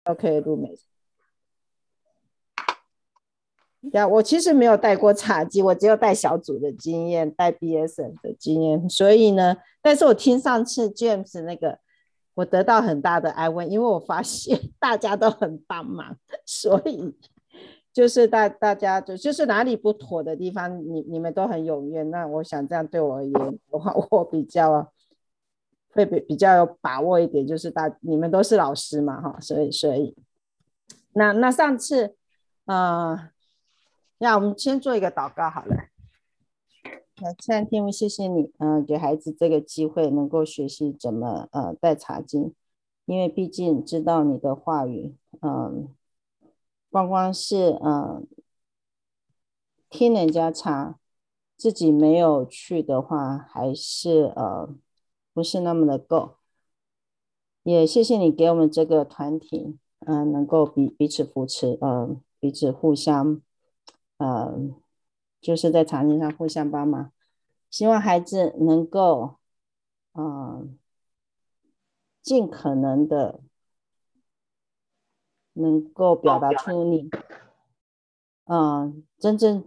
OK，陆美呀，我其实没有带过茶几，我只有带小组的经验，带 BSN 的经验，所以呢，但是我听上次 James 那个，我得到很大的安慰，因为我发现大家都很帮忙，所以就是大家就是哪里不妥的地方，你们都很踊跃，那我想这样对我而言的话，我会比较有把握一点，就是你们都是老师嘛，哈，所以那上次呃，那我们先做一个祷告好了。亲爱的天父，谢谢你，给孩子这个机会，能够学习怎么带茶经，因为毕竟知道你的话语，光是听人家茶，自己没有去的话，还是不是那么的够。也谢谢你给我们这个团体，能够彼此扶持，彼此互相，呃，就是在场地上互相帮忙。希望孩子能够，尽可能的能够表达出你，真正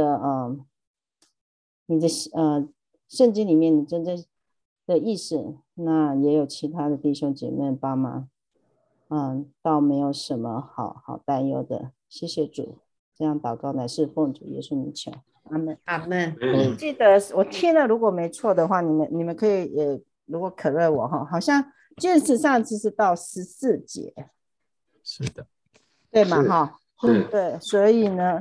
你的圣经里面你真正的意思。那也有其他的弟兄姐妹帮忙，倒没有什么好担忧的。谢谢主，这样祷告乃是奉主耶稣名求，阿门。 阿门。 记得我听了，如果没错的话，你们可以也如果可乐我哈，好像见识上次是到14节， 是的， 对嘛哈？ 是对，所以呢，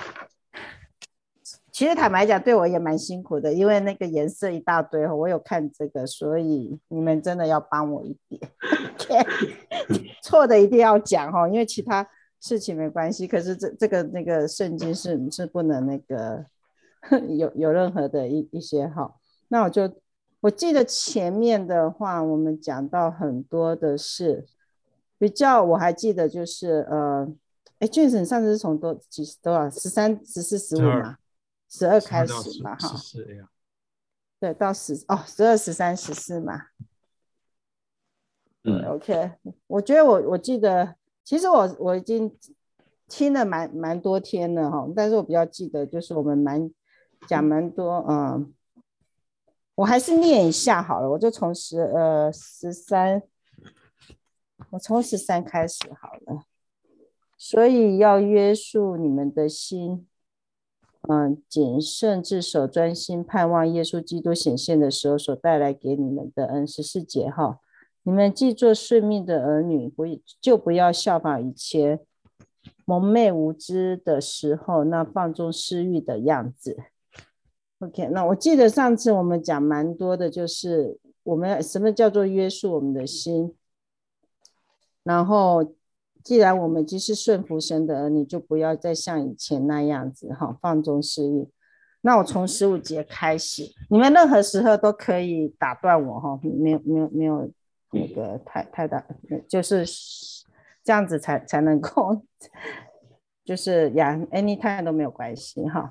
其实坦白讲，对我也蛮辛苦的，因为那个颜色一大堆，我有看这个，所以你们真的要帮我一点。错的一定要讲哈，因为其他事情没关系，可是这个那个圣经是不能那个有任何的一些哈。那我记得前面的话，我们讲到很多的是比较，我还记得就是Jason 上次是从多少13、14、15嘛，12开始嘛哈，对，到12、13、14嘛。OK， 我觉得我记得，其实我已经听了蛮多天了哈，但是我比较记得就是我们讲蛮多，我还是念一下好了，我就从13，我从13开始好了。所以要约束你们的心，谨慎自守，专心盼望耶稣基督显现的时候所带来给你们的恩。14节哈，你们既做顺命的儿女，就不要效法以前蒙昧无知的时候那放纵私欲的样子。OK， 那我记得上次我们讲蛮多的，就是我们什么叫做约束我们的心，然后既然我们已经是顺服神的儿女，就不要再像以前那样子放纵私欲。那我从15节开始，你们任何时候都可以打断我没有那个太大，就是这样子才能够，就是anytime 都没有关系哈。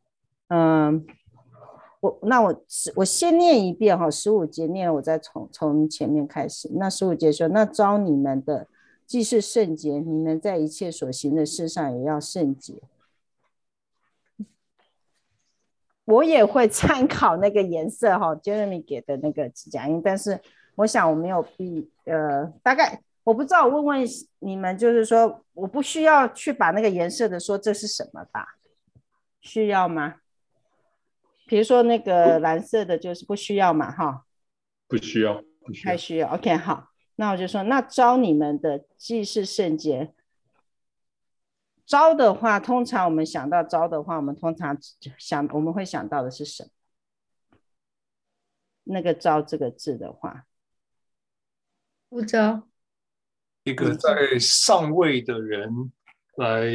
我先念一遍哈，15节念了，我再从前面开始。那15节说，那召你们的既是圣洁，你们在一切所行的事上也要圣洁。我也会参考那个颜色哈 ，Jeremy 给的那个指甲印，但是我想我没有大概我不知道，我问问你们，就是说我不需要去把那个颜色的说这是什么吧？需要吗？比如说那个蓝色的，就是不需要嘛，哈， 不需要， 太需要。OK， 好，那我就说，那召你们的既是圣洁。召的话，通常我们想到召的话，我们通常我们会想到的是什么？那个召这个字的话， 呼召一个在上位的人来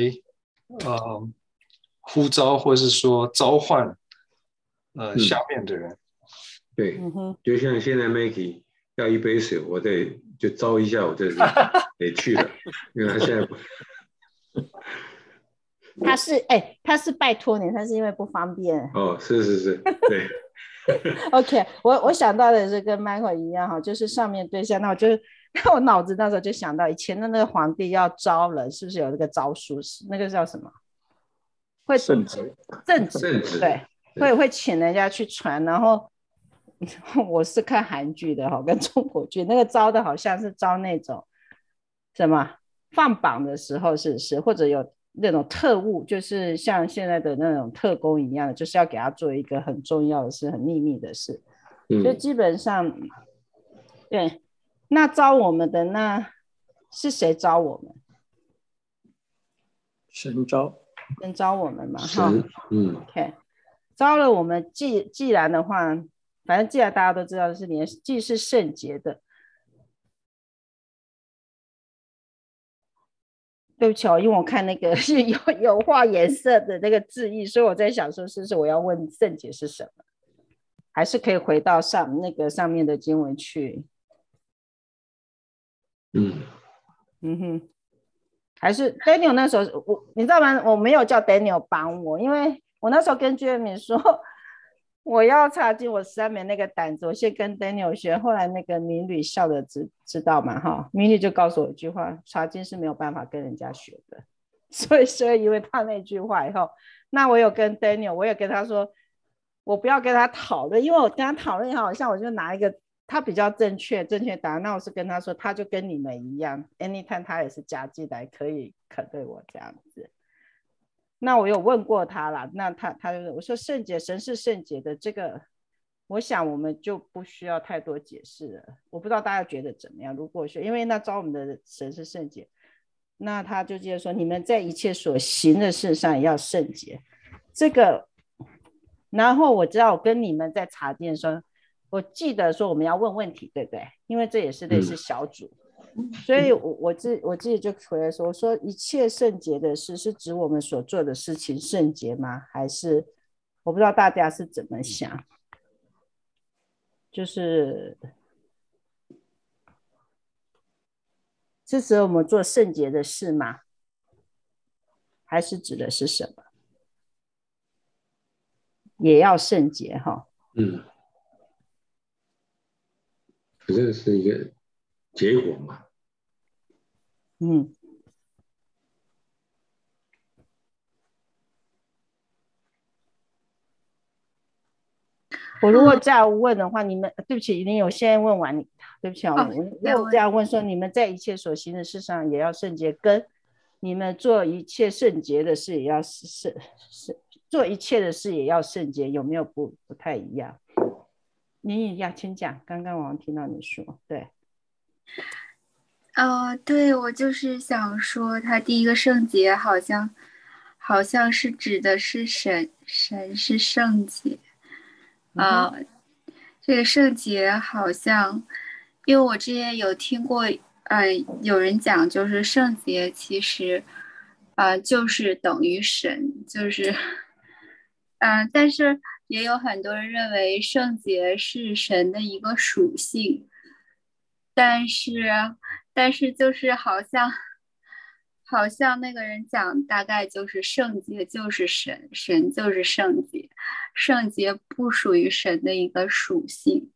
呼召，或是说召唤下面的人。 对，就像现在 Maggie 要一杯水，我就招一下，我就得去了，因为他现在他是拜托你，他是因为不方便。 哦，是，对。 OK， 我想到的是跟 Michael 一样哈，就是上面对象，那我就那我脑子那时候就想到以前的那个皇帝要招人，是不是有那个招书师？那个叫什么？会圣旨， 圣旨，对，会请人家去传。然后我是看韩剧的跟中国剧，那个招的好像是招那种什么放榜的时候，是不是？或者有那种特务，就是像现在的那种特工一样的，就是要给他做一个很重要的事、很秘密的事。所以基本上，对，那招我们的那是谁招我们？ 神招， 能招我们吗？ 神 ，OK， 招了我们既然的话，反正既然大家都知道是连既是圣洁的。对不起因为我看那个是有画颜色的那个字义，所以我在想说是不是我要问圣洁是什么，还是可以回到上面的经文去。还是 Daniel 那时候你知道吗？我没有叫 Daniel 帮我，因为我那时候跟 Jeremy 说我要查经，我实在没那个胆子，我先跟 Daniel 学。后来那个民旅校的知道嘛民旅就告诉我一句话，查经是没有办法跟人家学的。所以因为他那句话以后，那我有跟 Daniel， 我也跟他说我不要跟他讨论，因为我跟他讨论好像我就拿一个他比较正确答案，那我是跟他说他就跟你们一样 anytime 他也是加进来可以肯对我这样子。那我有问过他啦，那他就我说圣洁，神是圣洁的，这个我想我们就不需要太多解释了。我不知道大家觉得怎么样？如果说因为那招我们的神是圣洁，那他就接着说你们在一切所行的事上也要圣洁。这个，然后我知道我跟你们在查经的时候，我记得说我们要问问题，对不对？因为这也是类似小组。所以我自己就回来说，我说一切圣洁的事是指我们所做的事情圣洁吗？还是我不知道大家是怎么想，就是是指我们做圣洁的事吗？还是指的是什么？也要圣洁这是一个结果嘛。 我如果这样问的话，你们对不起，你有先问完你，对不起我如果这样问说，你们在一切所行的事上也要圣洁，跟你们做一切圣洁的事也要做一切的事也要圣洁，有没有不太一样？你要请讲，刚刚我听到你说，对。 对，我就是想说，他第一个圣洁好像是指的是神是圣洁这个圣洁好像，因为我之前有听过，有人讲，就是圣洁其实，就是等于神，就是，但是也有很多人认为圣洁是神的一个属性，但是就是好像那个人讲，大概就是圣洁就是神，神就是圣洁，圣洁不属于神的一个属性。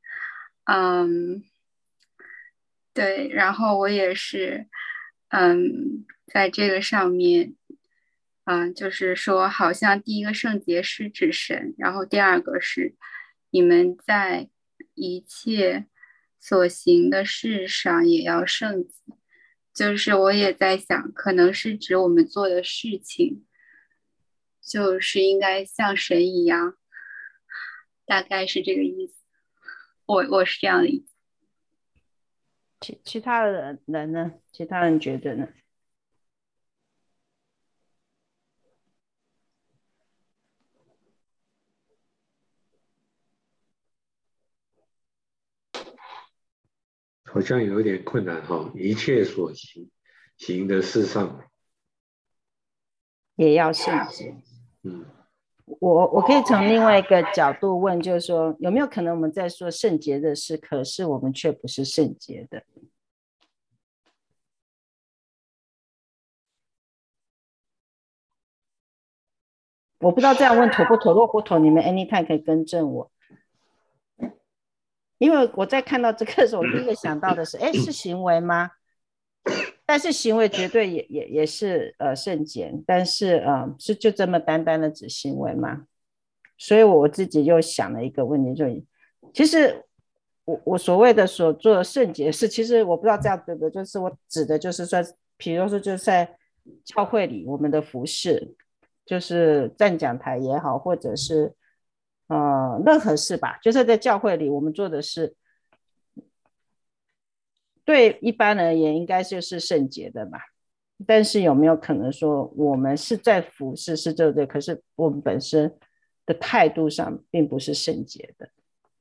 对，然后我也是，在这个上面，就是说，好像第一个圣洁是指神，然后第二个是你们在一切所行的事上也要圣洁。就是我也在想，可能是指我们做的事情，就是应该像神一样，大概是这个意思。我是这样的理解。其他人呢？其他人觉得呢？ 好像有点困难一切所行的事上也要圣洁。我可以从另外一个角度问，就是说有没有可能我们在说圣洁的事，可是我们却不是圣洁的？我不知道这样问妥不妥，若不妥，你们 anytime 可以更正我。 因为我在看到这个的时候，我第一个想到的是，哎，是行为吗？但是行为绝对也是圣洁，但是是就这么单单的指行为吗？所以我自己又想了一个问题，就其实我所谓的所做的圣洁是，其实我不知道这样对不对，就是我指的就是说，比如说就是在教会里我们的服事，就是站讲台也好，或者是任何事吧，就是在教会里我们做的事。对一般而言应该就是圣洁的吧，但是有没有可能说我们是在服侍是对不对，可是我们本身的态度上并不是圣洁的？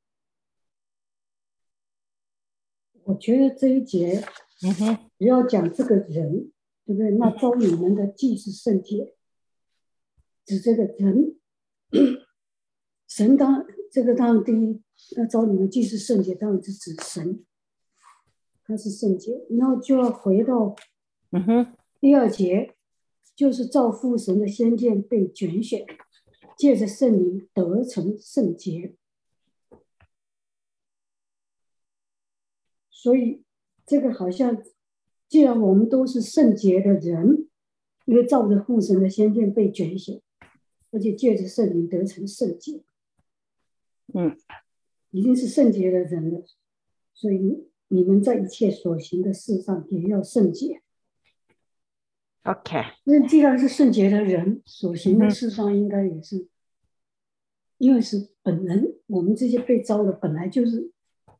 我觉得这一节不要讲这个人，对不对？那招你们的既是圣洁，指这个人，神当然第一，那招你们既是圣洁，当然是指神，他是圣洁，然后就要回到第二节，就是照父神的先见被拣选，借着圣灵得成圣洁。所以这个好像，既然我们都是圣洁的人，因为照着父神的先见被拣选，而且借着圣灵得成圣洁，已经是圣洁的人了，所以你们在一切所行的事上也要圣洁。 OK， 那既然是圣洁的人，所行的事上应该也是，因为是本人，我们这些被招的本来就是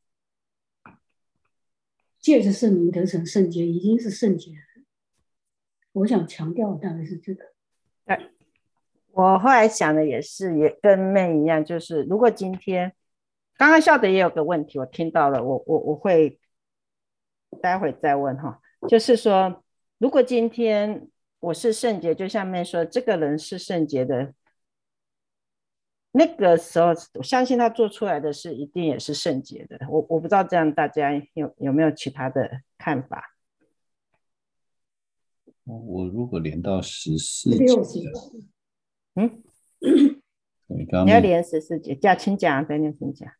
借着圣灵得成圣洁，已经是圣洁了。我想强调大概是这个。 对，我后来想的也是，也跟妹一样，就是如果今天刚刚笑的也有个问题，我听到了，我会待会再问哈，就是说，如果今天我是圣洁，就像妹说，这个人是圣洁的，那个时候我相信他做出来的事一定也是圣洁的。我不知道这样大家有没有其他的看法？ 我如果连到14节， 你要连14节，请讲，等你请讲。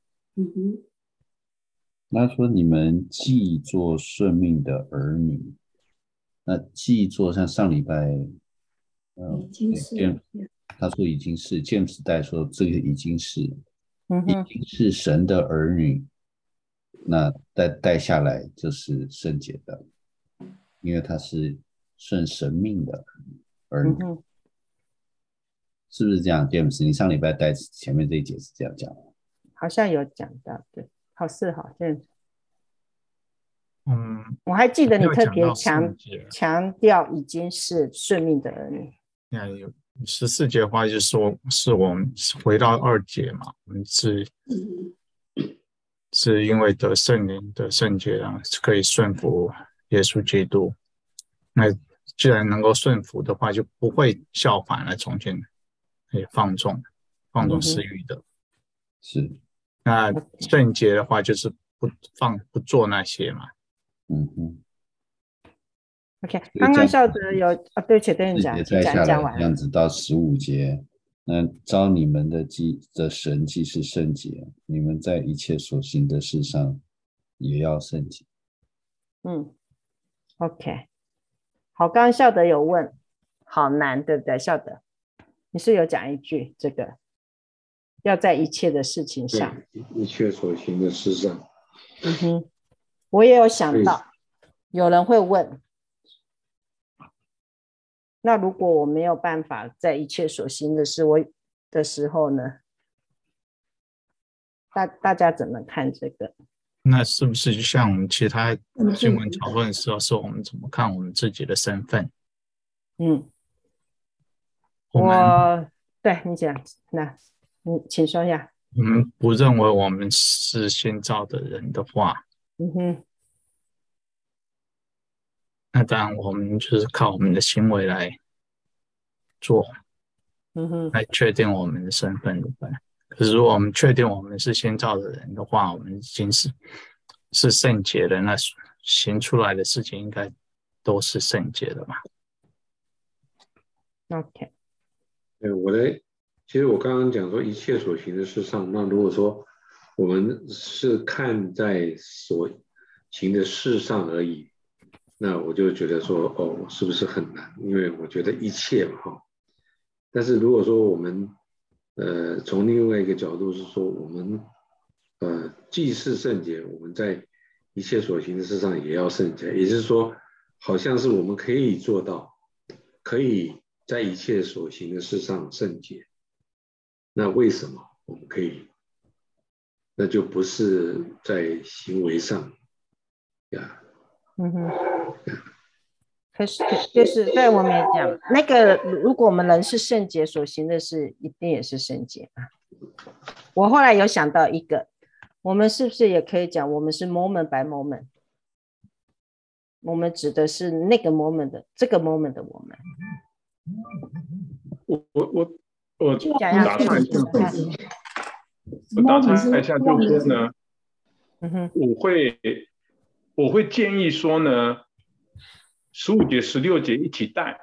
他说你们既做顺命的儿女，那既做像上礼拜， 已经是， 他说已经是James带说这个已经是，已经是神的儿女，那带下来就是圣洁的，因为他是顺神命的儿女，是不是这样 ，James？ 你上礼拜带前面这一节是这样讲的？ 好像有讲到，对，好是好，James。我还记得你特别强调已经是顺命的儿女。 14节的话，就是说是我们回到2节嘛，我们是因为得圣灵的圣洁啊，可以顺服耶稣基督。那既然能够顺服的话，就不会效反了从前放纵私欲的。 是。 那圣洁的话，就是不做那些嘛。 OK， 刚刚笑的有对不起，等你讲完这样子到15节，那招你们的神既是圣洁，你们在一切所行的事上也要圣洁。 OK， 好，刚刚笑的有问，好难对不对？笑的，你是有讲一句这个，要在一切的事情上， 一切所行的事上。 我也有想到，有人会问。那如果我没有办法在一切所行的事的时候呢？大家怎么看这个？ 那是不是就像我们其他经文讨论的时候，是我们怎么看我们自己的身份？ 对你讲，那你请说一下。 我们不认为我们是新造的人的话，那当然我们就是靠我们的行为来做，来确定我们的身份的。可是如果我们确定我们是新造的人的话，我们已经是圣洁的，那行出来的事情应该都是圣洁的嘛。 OK。 其实我刚刚讲说一切所行的事上，那如果说我们是看在所行的事上而已，那我就觉得说，哦，是不是很难？因为我觉得一切嘛，哈。但是如果说我们，从另外一个角度是说，我们，既是圣洁，我们在一切所行的事上也要圣洁，也就是说，好像是我们可以做到，可以在一切所行的事上圣洁。那为什么我们可以？那就不是在行为上呀。 可是就是对我们也讲，那个如果我们人是圣洁，所行的事一定也是圣洁嘛。我后来有想到一个，我们是不是也可以讲，我们是 moment by moment， 我们指的是那个 moment 的这个 moment 的我们。 我打岔一下，就是说呢，我会建议说呢，15节、16节一起带。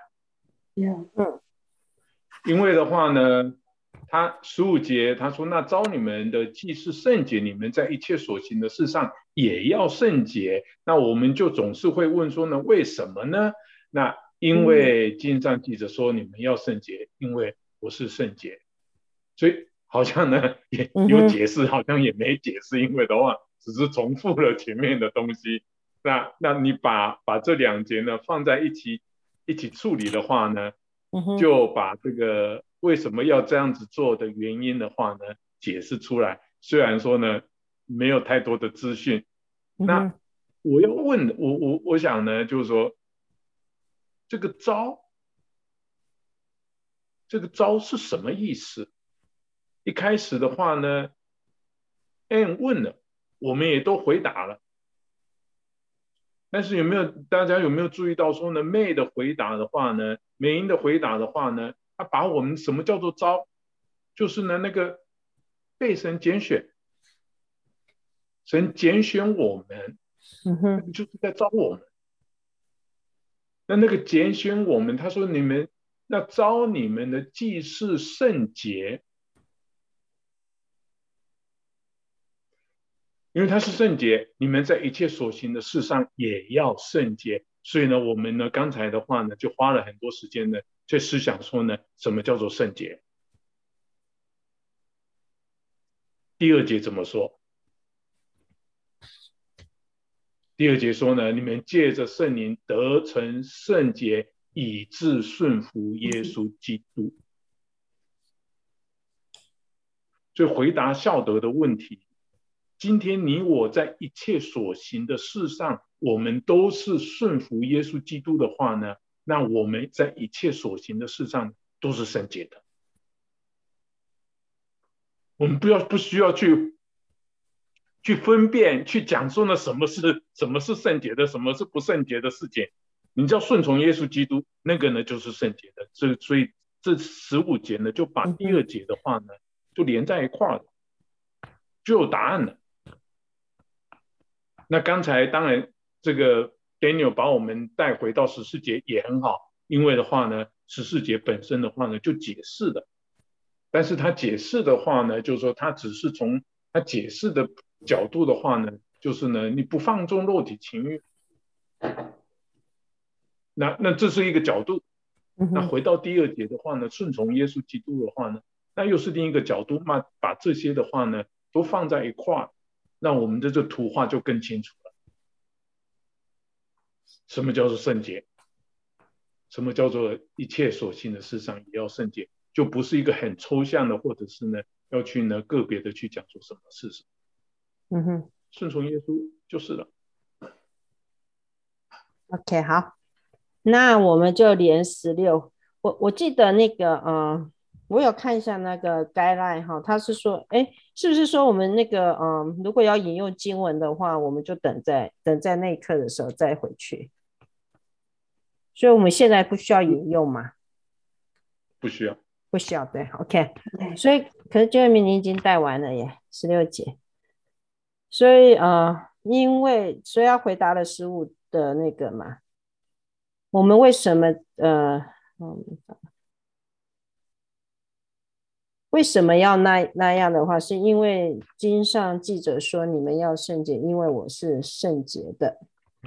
因为的话呢，他15节他说，那召你们的既是圣洁，你们在一切所行的事上也要圣洁。那我们就总是会问说呢，为什么呢？那因为经上记着说，你们要圣洁，因为我是圣洁。所以好像呢也有解释，好像也没解释，因为的话只是重复了前面的东西。那你把这2节呢放在一起处理的话呢，就把这个为什么要这样子做的原因的话呢解释出来。虽然说呢没有太多的资讯，那我要问我想呢就是说，这个召是什么意思？一开始的话呢 Anne 问了，我们也都回答了，但是大家有没有注意到说呢，May 的回答的话呢，美英的回答的话呢，他把我们什么叫做召，就是呢那个被神拣选，神拣选我们，就是在召我们。那个拣选我们，他说你们那召你们的既是圣洁，因为他是圣洁，你们在一切所行的事上也要圣洁。所以呢，我们呢刚才的话呢，就花了很多时间呢，去思想说呢，什么叫做圣洁？第2节怎么说？第2节说呢，你们借着圣灵得成圣洁，以致顺服耶稣基督。所以回答孝德的问题，今天你我在一切所行的事上，我们都是顺服耶稣基督的话呢，那我们在一切所行的事上都是圣洁的。我们不需要去分辨，去讲说呢什么是圣洁的，什么是不圣洁的事情。你只要顺从耶稣基督，那个呢就是圣洁的。所以这15节呢，就把第2节的话呢，就连在一块了，就有答案了。那刚才当然这个 Daniel 把我们带回到14节也很好，因为的话呢14节本身的话呢就解释了，但是他解释的话呢，就是说他只是从他解释的角度的话呢，就是呢你不放纵肉体情欲，那这是一个角度。那回到第2节的话呢，顺从耶稣基督的话呢，那又是另一个角度。那把这些的话呢都放在一块，那我们的这图画就更清楚了。什么叫做圣洁？什么叫做一切所行的事上也要圣洁？就不是一个很抽象的，或者是呢要去呢个别的去讲说什么是什么。顺从耶稣就是了。 OK， 好，那我们就连16。我记得那个我有看一下那个 guideline 哈，他是说，是不是说我们那个如果要引用经文的话，我们就等在那一刻的时候再回去。所以我们现在不需要引用吗？ 不需要， 对 ，OK。所以可是这明你已经带完了耶，16节。所以因为所以要回答了15的那个嘛，我们为什么为什么要那样的话，是因为经上记着说你们要圣洁，因为我是圣洁的。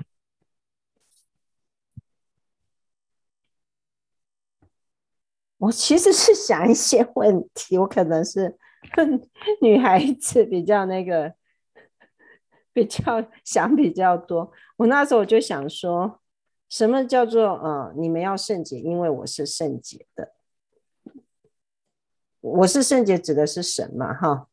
我其实是想一些问题，我可能是女孩子比较比较想比较多。我那时候我就想说，什么叫做你们要圣洁，因为我是圣洁的。我是圣洁指的是神嘛，哈。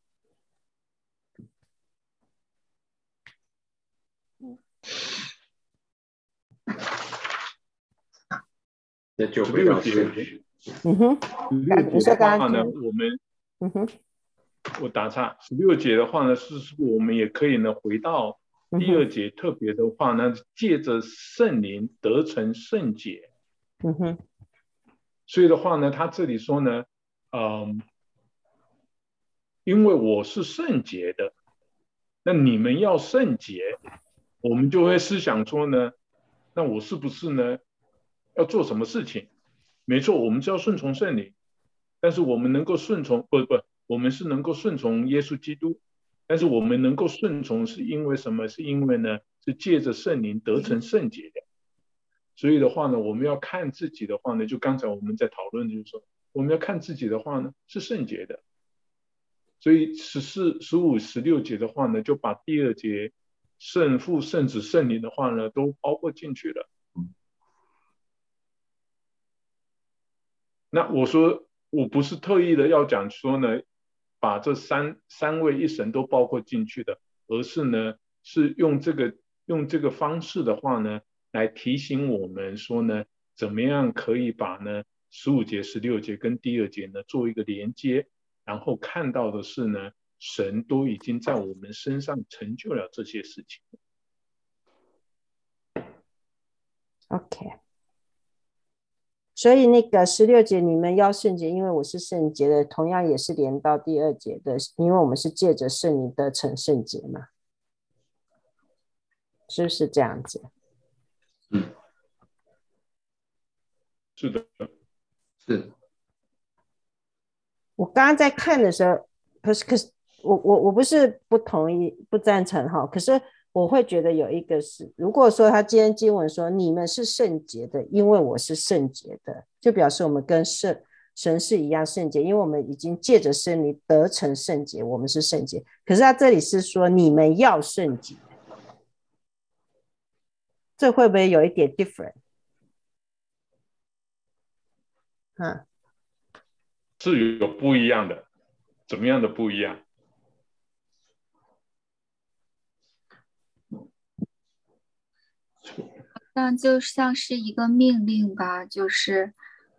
那就回到圣洁。 你说刚刚呢，我们我打岔，16节的话呢，是我们也可以呢回到第2节，特别的话呢，借着圣灵得成圣洁。所以的话呢，他这里说呢，因为我是圣洁的，那你们要圣洁，我们就会思想说呢，那我是不是呢要做什么事情？没错，我们是要顺从圣灵，但是我们能够顺从我们是能够顺从耶稣基督，但是我们能够顺从是因为什么？是因为呢是借着圣灵得成圣洁的。所以的话呢，我们要看自己的话呢，就刚才我们在讨论就是说，我们要看自己的话呢是圣洁的。所以14、15、16节的话呢，就把第2节圣父、圣子、圣灵的话呢都包括进去了。那我说我不是特意的要讲说呢，把这三位一神都包括进去的，而是呢是用这个方式的话呢，来提醒我们说呢，怎么样可以把呢15节、16节跟第2节呢做一个连接，然后看到的是呢，神都已经在我们身上成就了这些事情。 OK。所以那个16节你们要圣洁，因为我是圣洁的，同样也是连到第2节的，因为我们是借着圣灵得成圣洁嘛，是不是这样子？ 是的， 是。 我刚刚在看的时候，可是我不是不同意不赞成哈，可是我会觉得有一个是，如果说他今天经文说你们是圣洁的，因为我是圣洁的，就表示我们跟神是一样圣洁，因为我们已经借着圣灵得成圣洁，我们是圣洁。可是他这里是说你们要圣洁，这会不会有一点 different？ 是有不一样的，怎么样的不一样？ 那就像是一个命令吧，就是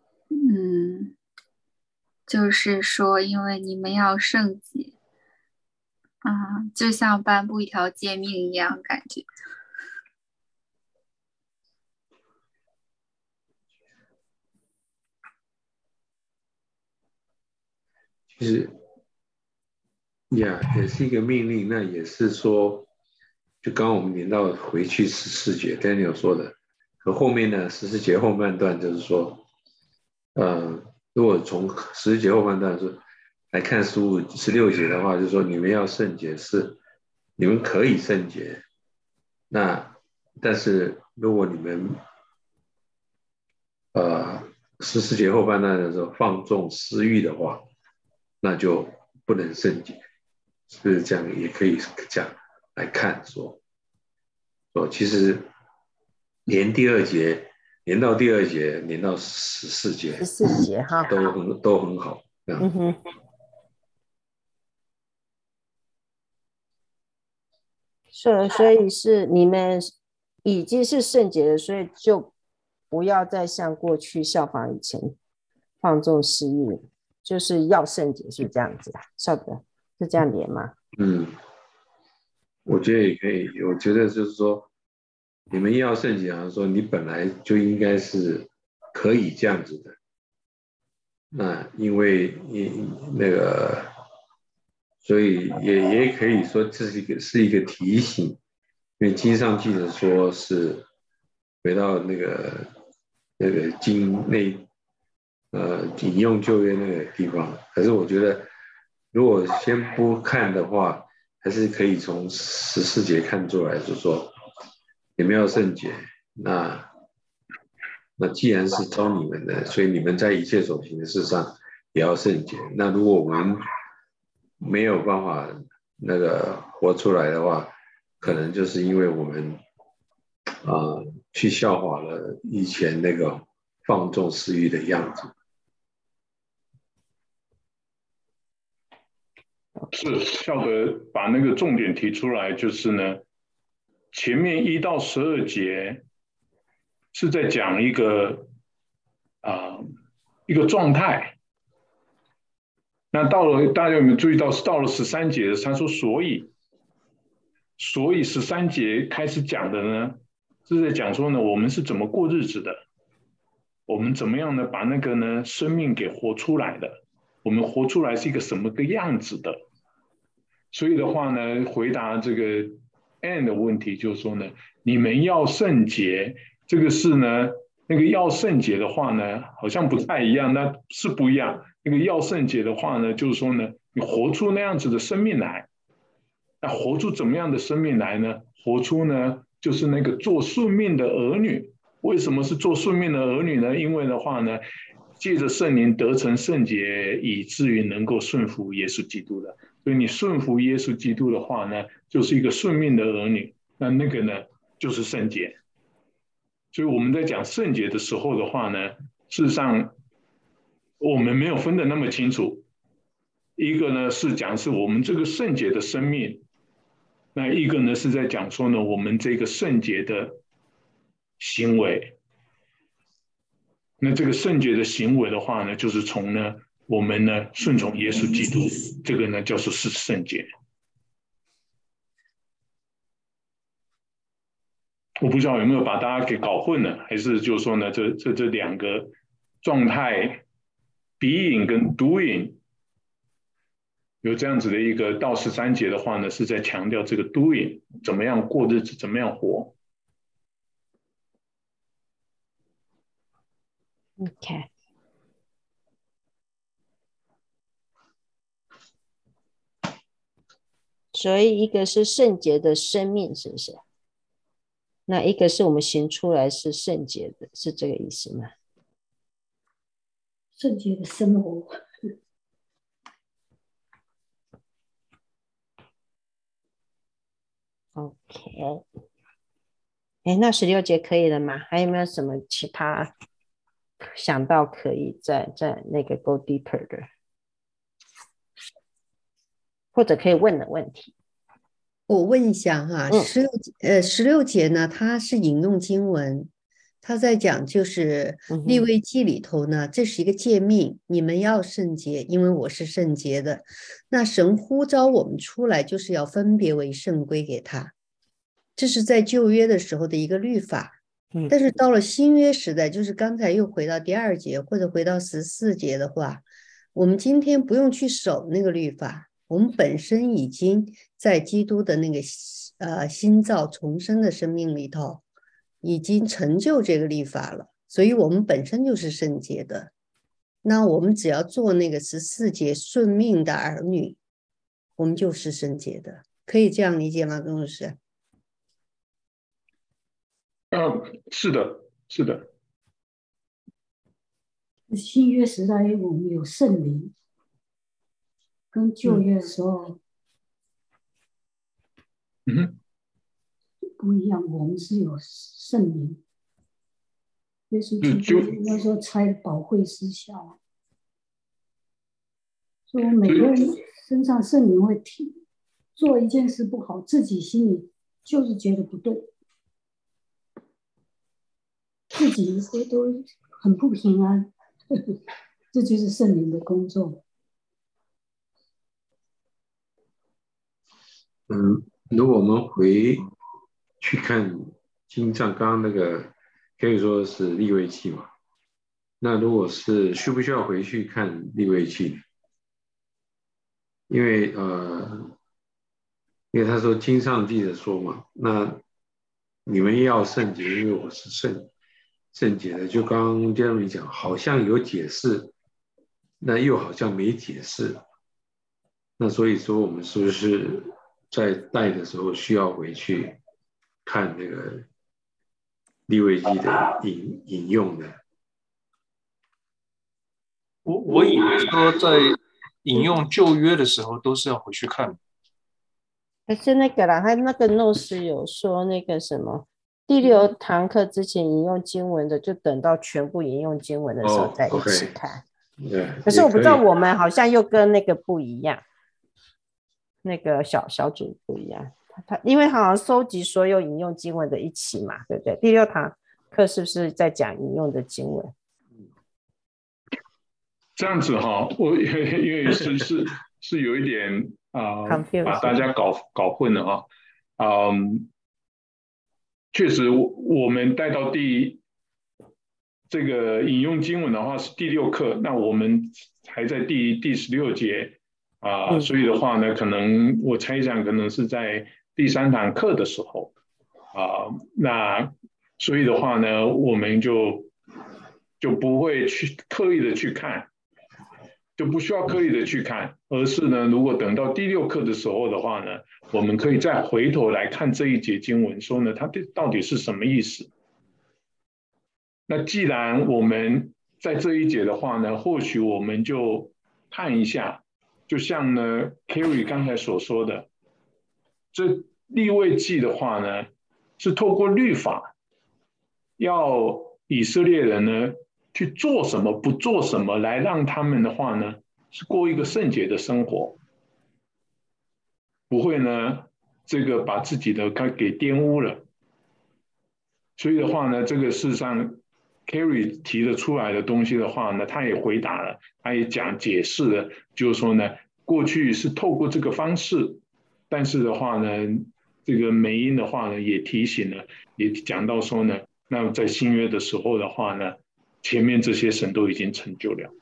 就是说因为你们要圣洁就像颁布一条诫命一样感觉。 其实也是一个命令，那也是说就刚刚我们连到回去14节 Daniel 说的，可后面呢14节后半段就是说如果从14节后半段说来看15、16节的话，就是说你们要圣洁，是你们可以圣洁，那但是如果你们14节后半段的时候放纵私欲的话，那就不能圣洁，是不是这样？也可以这样来看说其实连第2节，连到第2节，连到14节 ，14节哈， 都很好。 所以是你们已经是圣洁的，所以就不要再像过去效仿以前放纵私欲，就是要圣洁，是这样子的，晓得是这样连吗？ 我觉得也可以，我觉得就是说你们要圣洁，好像说你本来就应该是可以这样子的，那因为那个，所以也可以说这是一个提醒，因为经上记着说是回到那个经引用旧约那个地方。可是我觉得，如果先不看的话，还是可以从14节看出来，就是说你们要圣洁。那既然是招你们的，所以你们在一切所行的事上也要圣洁。那如果我们没有办法那个活出来的话，可能就是因为我们去效法了以前那个放纵私欲的样子。 是孝德把那个重点提出来，就是呢，前面1到12节是在讲一个状态。那到了，大家有没有注意到，到了13节，他说所以13节开始讲的呢，是在讲说呢，我们是怎么过日子的，我们怎么样呢，把那个呢生命给活出来的，我们活出来是一个什么个样子的。所以的话呢，回答这个 Anne 的问题就是说呢，你们要圣洁，这个是呢，那个要圣洁的话呢，好像不太一样，那是不一样。那个要圣洁的话呢，就是说呢，你活出那样子的生命来。那活出怎么样的生命来呢？活出呢，就是那个做顺命的儿女。为什么是做顺命的儿女呢？因为的话呢，借着圣灵得成圣洁，以至于能够顺服耶稣基督的。所以你顺服耶稣基督的话呢，就是一个顺命的儿女。那个呢，就是圣洁。所以我们在讲圣洁的时候的话呢，事实上我们没有分得那么清楚。一个呢是讲是我们这个圣洁的生命，那一个呢是在讲说呢，我们这个圣洁的行为。那这个圣洁的行为的话呢，就是从呢我们呢顺从耶稣基督，这个呢叫做是圣洁。我不知道有没有把大家给搞混了，还是就是说呢，这2个状态 ，being 跟 doing， 有这样子的一个到13节的话呢，是在强调这个 doing 怎么样过日子，怎么样活。 OK。所以一个是圣洁的生命，是不是？那一个是我们行出来是圣洁的，是这个意思吗？ 圣洁的生活。 OK。那16节可以了吗？还有没有什么其他想到可以在那个 go deeper 的，或者可以问的问题？ 我问一下哈，16节呢，它是引用经文，他在讲就是利未记里头呢，这是一个诫命，你们要圣洁，因为我是圣洁的。那神呼召我们出来，就是要分别为圣归给他，这是在旧约的时候的一个律法。但是到了新约时代，就是刚才又回到第2节或者回到14节的话，我们今天不用去守那个律法，我们本身已经在基督的那个新造重生的生命里头已经成就这个律法了，所以我们本身就是圣洁的。那我们只要做那个14节顺命的儿女，我们就是圣洁的。可以这样理解吗，龚老师？ 是的，是的。 新约时代我们有圣灵，跟旧约的时候不一样，我们是有圣灵。耶稣基督那时候差保惠师下来，所以每个人身上圣灵会提，做一件事不好，自己心里就是觉得不对，自己都很不平安，这就是圣灵的工作。 如果我们回去看经上，刚刚那个可以说是利未记嘛，那如果是需不需要回去看利未记？因为他说经上记着说嘛，那你们要圣洁，因为我是圣洁的，就刚刚 Jeremy 讲，好像有解释，那又好像没解释。那所以说，我们是不是在带的时候需要回去看那个利未记的引用呢？ 我以为说在引用旧约的时候都是要回去看的。 可是那个啦，他那个 notes 有说那个什么，第6堂课之前引用经文的，就等到全部引用经文的时候再一起看。可是我不知道，我们好像又跟那个不一样，那个小组不一样。他因为好像收集所有引用经文的一起嘛，对不对？第6堂课是不是在讲引用的经文？ 这样子哈，我因为是有一点把大家搞混了哈。确实我们带到这个引用经文的话是第6课，那我们还在第16节所以的话呢，可能我猜想可能是在第3堂课的时候那所以的话呢，我们就不会去刻意的去看。就不需要刻意的去看，而是呢，如果等到第6课的时候的话呢，我们可以再回头来看这一节经文，说呢，它到底是什么意思？那既然我们在这一节的话呢，或许我们就看一下，就像呢 Kerry 刚才所说的，这利未记的话呢，是透过律法，要以色列人呢去做什么不做什么，来让他们的话呢是过一个圣洁的生活，不会呢这个把自己的给玷污了。所以的话呢，这个事实上 Kerry 提的出来的东西的话呢，他也回答了，他也解释了，就是说呢，过去是透过这个方式，但是的话呢，这个美音的话呢也提醒了，也讲到说呢，那在新约的时候的话呢，前面这些神都已经成就了。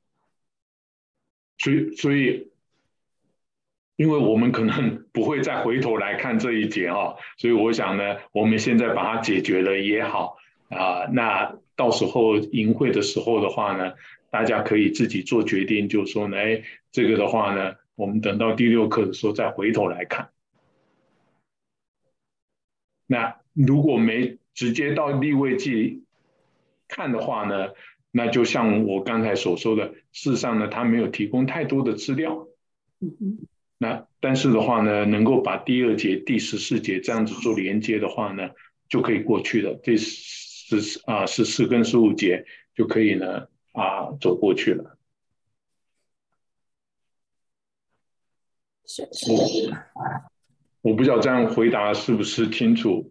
所以因为我们可能不会再回头来看这一节所以我想呢，我们现在把它解决了也好那到时候营会的时候的话呢，大家可以自己做决定，就是说呢，这个的话呢，我们等到第6课的时候再回头来看。那如果没直接到利未记看的话呢，那就像我刚才所说的，事实上呢，他没有提供太多的资料。那但是的话呢，能够把第2节、第14节这样子做连接的话呢，就可以过去了。这14跟15节就可以呢走过去了。我不知道这样回答是不是清楚。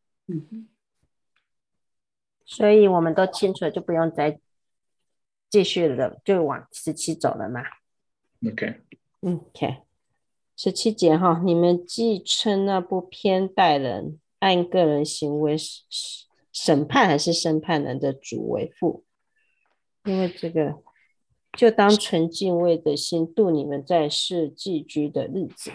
所以我们都清楚了，就不用再继续了，就往17走了嘛。OK。17节你们既称那不偏待人，按个人行为审判还是审判人的主为父，因为这个就当存敬畏的心度你们在世寄居的日子。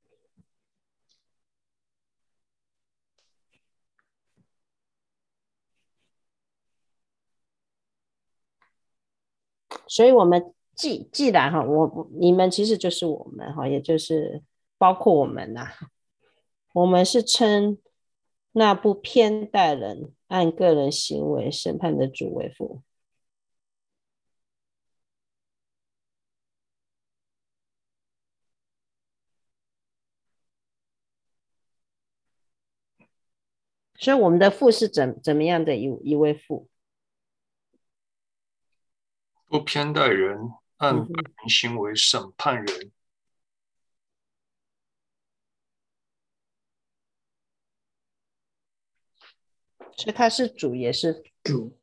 所以我们既然你们其实就是我们也就是包括我们我们是称那不偏待人，按个人行为审判的主为父。所以我们的父是怎么样的一位父？ 不偏待人，按个人行为审判人。 所以他是主也是主。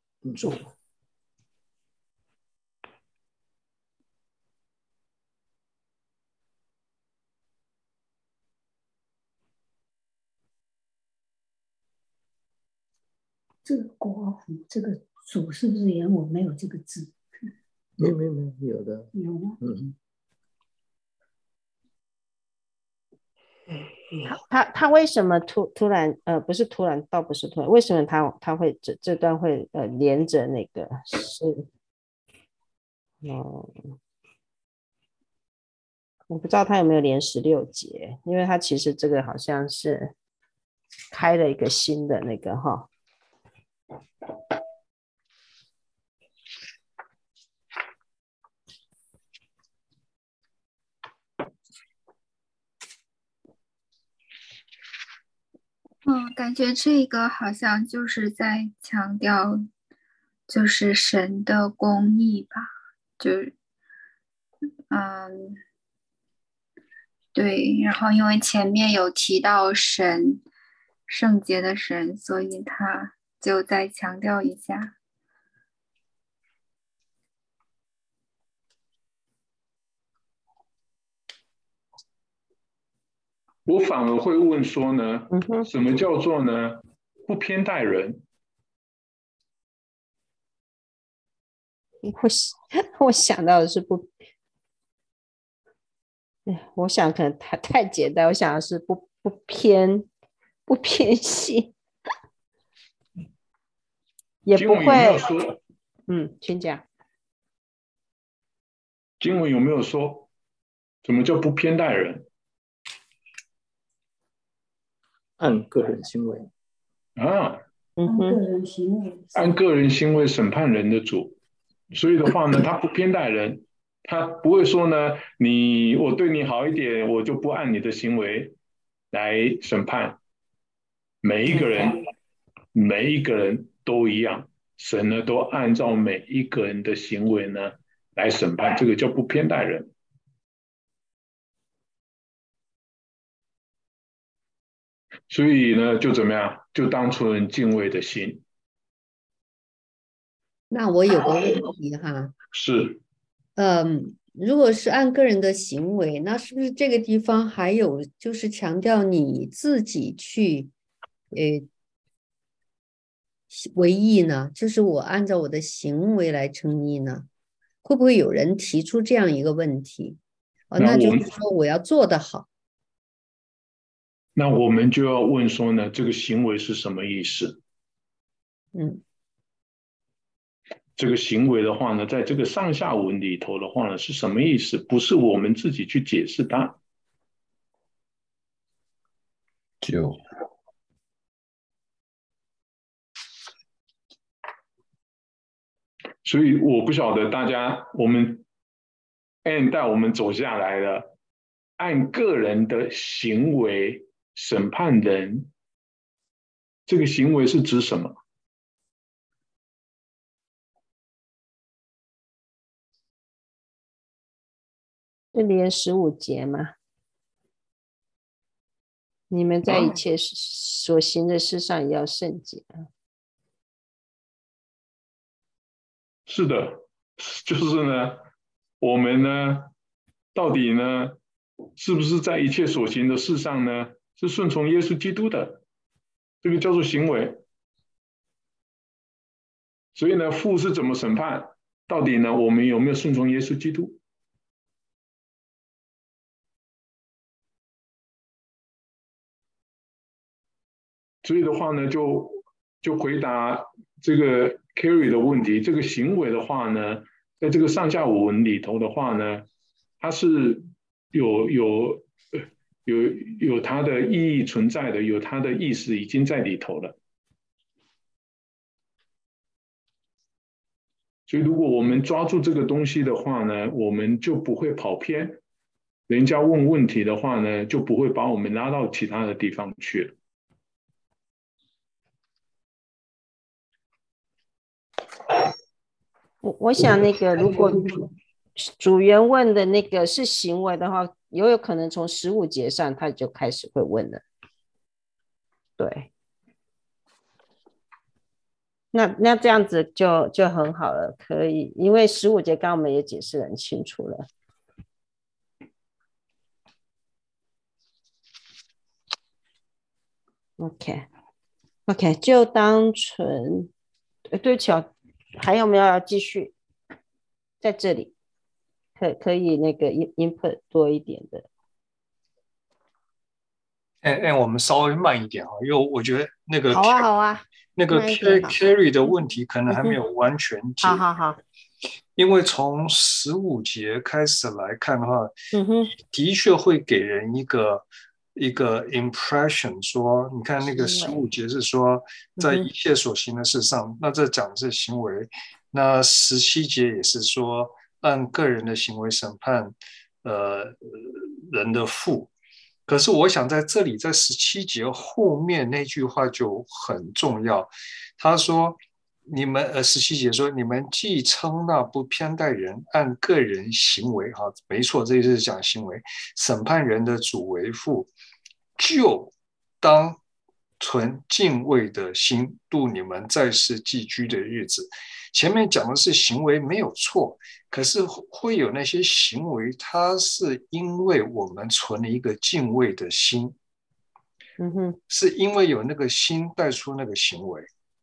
这个国府这个主是不是原文没有这个字？ 没有的。 有吗？ 他为什么突然不是突然，倒不是突然，为什么他会这段会连着那个是我不知道他有没有连16节，因为他其实这个好像是开了一个新的那个哈。 感觉这个好像就是在强调，就是神的公义吧，就是对，然后因为前面有提到神，圣洁的神，所以他就再强调一下。 我反而会问说呢，什么叫做呢不偏待人？ 我想到的是我想可能太简单，我想的是不偏心，也不会。 经文有没有说？ 请讲。 经文有没有说什么叫不偏待人？ 按个人行为啊， 按个人行为， 按个人行为审判人的主。所以的话呢，他不偏待人，他不会说呢，我对你好一点，我就不按你的行为来审判。每一个人都一样，神呢都按照每一个人的行为呢来审判，这个叫不偏待人。所以呢，就怎么样，就当存敬畏的心。 那我有个问题哈， 是， 如果是按个人的行为，那是不是这个地方还有就是强调你自己去，为义呢？就是我按照我的行为来称义呢？会不会有人提出这样一个问题？那就是说我要做得好。 那我们就要问说呢，这个行为是什么意思？这个行为的话呢，在这个上下文里头的话呢，是什么意思？不是我们自己去解释它。所以我不晓得大家，我们带我们走下来的，按个人的行为审判人，这个行为是指什么？ 就连15节嘛，你们在一切所行的事上也要圣洁。 是的，就是呢，我们呢，到底呢，是不是在一切所行的事上呢，是顺从耶稣基督的？这个叫做行为。所以呢，父是怎么审判？到底呢，我们有没有顺从耶稣基督？所以的话呢，就回答这个 Carry 的问题。这个行为的话呢，在这个上下文里头的话呢，它是有它的意义存在的，有它的意思已经在里头了。所以，如果我们抓住这个东西的话呢，我们就不会跑偏。人家问问题的话呢，就不会把我们拉到其他的地方去了。 我想那个，如果主员问的那个是行为的话，有可能从15节上他就开始会问了。对，那这样子就很好了，可以，因为15节刚刚我们也解释得很清楚了。OK， 就当纯，对不起哦，还有没有要继续？在这里可以那个 input 多一点的。 我们稍微慢一点哈，因为我觉得那个好啊， 那个慢一点好 Carry 的问题可能还没有完全解。 好， 因为从15节开始来看的话， 哼， 的确会给人一个 impression， 说，你看那个15节是说，在一切所行的事上，那这讲的是行为。那17节也是说，按个人的行为审判，人的父。可是我想在这里，在17节后面那句话就很重要，他说。你们17节说，你们既称那不偏待人，按个人行为哈，没错，这就是讲行为，审判人的主为父，就当存敬畏的心度你们在世寄居的日子。前面讲的是行为没有错，可是会有那些行为，它是因为我们存了一个敬畏的心，是因为有那个心带出那个行为。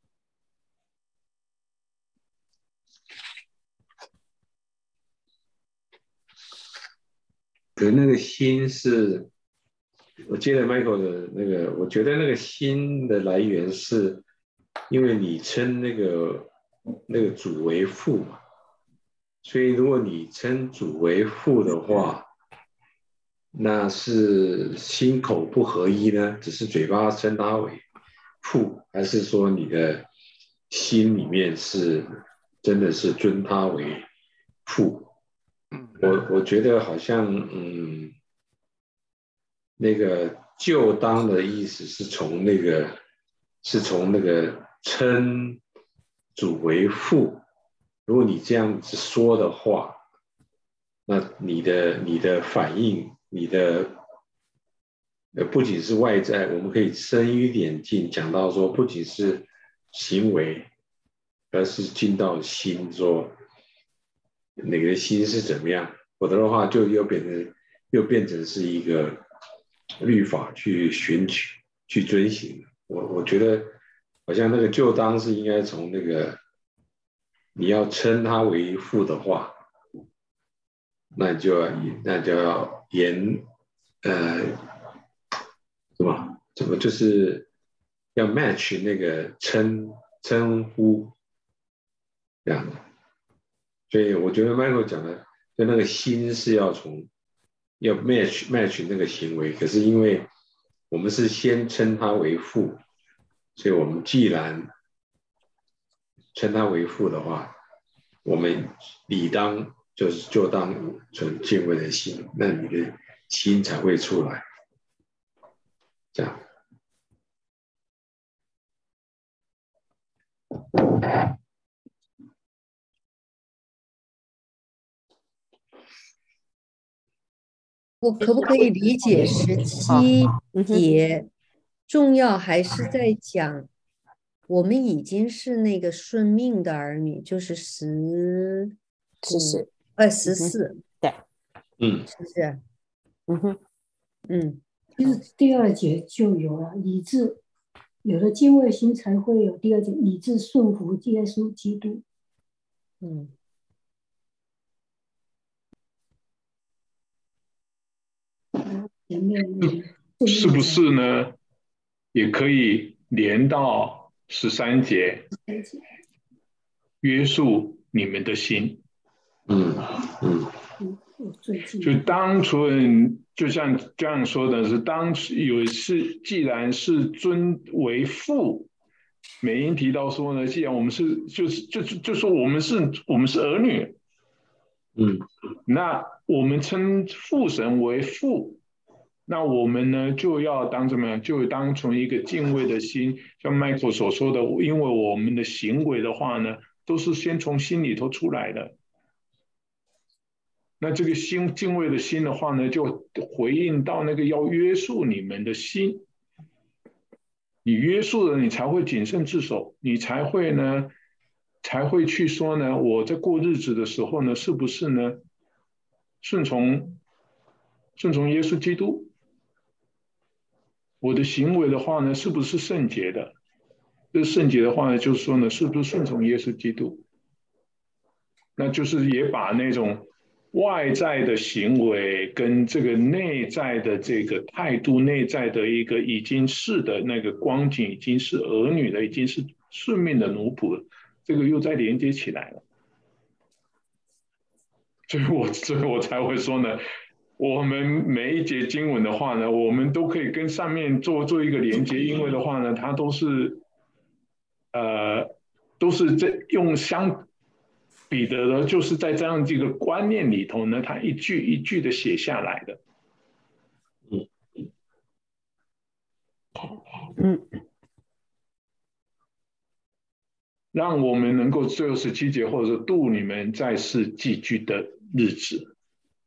可那个心是，我接着 Michael 的那个，我觉得那个心的来源是，因为你称那个主为父嘛，所以如果你称主为父的话，那是心口不合一呢？只是嘴巴称他为父，还是说你的心里面是真的是尊他为父？我觉得好像那个就当的意思是从那个称主为父。如果你这样子说的话，那你的反应，你的不仅是外在，我们可以深一点进讲到说，不仅是行为，而是进到心，说哪个心是怎么样，否则的话就又变成是一个律法去寻取去遵行。我觉得好像那个就当是应该从那个你要称他为父的话，那就要怎么就是要 match 那个称呼这样的。所以我觉得 Michael 讲的，就那个心是要match 那个行为，可是因为我们是先称他为父，所以我们既然称他为父的话，我们理当就当存敬畏的心，那你的心才会出来，这样。 我可不可以理解17节重要还是在讲我们已经是那个顺命的儿女，就是14， 对， 是不是？ 其实第2节就有了以致，有了敬畏心才会有第2节以致顺服耶稣基督。 是不是呢？也可以连到13节，约束你们的心。就当纯，就像这样说的是，既然是尊为父，美英提到说呢，既然我们是，就说我们是儿女，那我们称父神为父，那我们呢就要当怎么样？就当从一个敬畏的心，像 Michael 所说的，因为我们的行为的话呢，都是先从心里头出来的。那这个敬畏的心的话呢，就回应到那个要约束你们的心。你约束了，你才会谨慎自守，你才会去说呢，我在过日子的时候呢，是不是呢顺从耶稣基督？我的行为的话呢，是不是圣洁的？这圣洁的话呢，就是说呢，是不是顺从耶稣基督？那就是也把那种外在的行为跟这个内在的这个态度，内在的一个已经是的那个光景，已经是儿女了，已经是顺命的奴仆了，这个又再连接起来了。所以我才会说呢，我们每一节经文的话呢，我们都可以跟上面做一个连接，因为的话呢，它都是在用相比的，就是在这样这个观念里头呢，它一句一句的写下来的。让我们能够最后17节，或者度你们在世寄居的日子。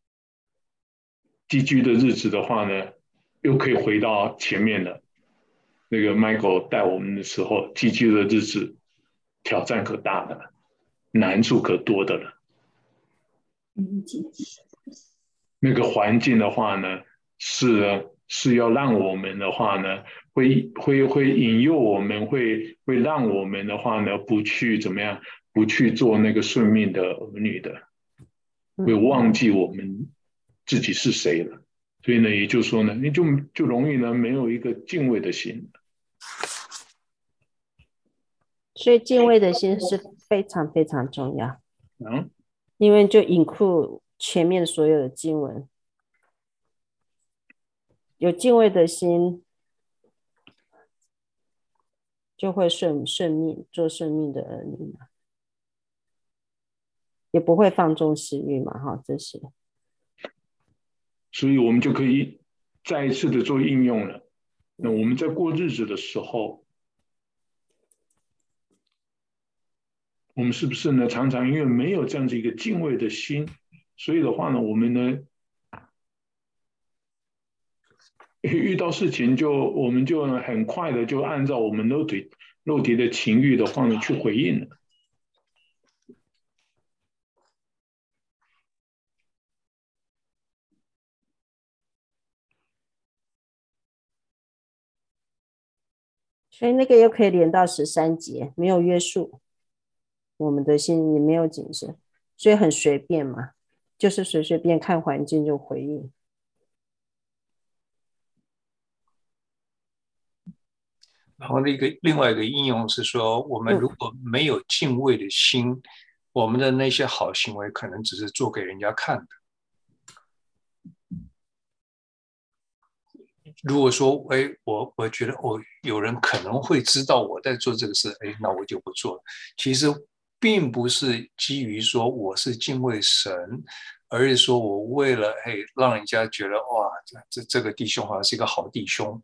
寄居的日子的话呢，又可以回到前面的那个 Michael 带我们的时候，寄居的日子挑战可大的了，难处可多的了。那个环境的话呢，是要让我们的话呢，会引诱我们，会让我们的话呢，不去怎么样，不去做那个顺命的儿女的，会忘记我们自己是谁了。所以呢，也就是说呢，你就容易呢没有一个敬畏的心。 所以敬畏的心是非常非常重要。因为就include前面所有的经文，有敬畏的心，就会顺命，做顺命的儿女嘛，也不会放纵私欲嘛，哈，这些。 所以我们就可以再一次的做应用了。那我们在过日子的时候，我们是不是呢？常常因为没有这样子一个敬畏的心，所以的话呢，我们呢遇到事情我们就很快的就按照我们肉体的情欲的话呢去回应了。 所以那个又可以连到13节，没有约束，我们的心也没有谨慎，所以很随便嘛，就是随便看环境就回应。 然后另外一个应用是说，我们如果没有敬畏的心，我们的那些好行为可能只是做给人家看的。如果说，我觉得有人可能会知道我在做这个事，那我就不做了。其实并不是基于说我是敬畏神，而是说我为了让人家觉得哇，这个弟兄好像是一个好弟兄，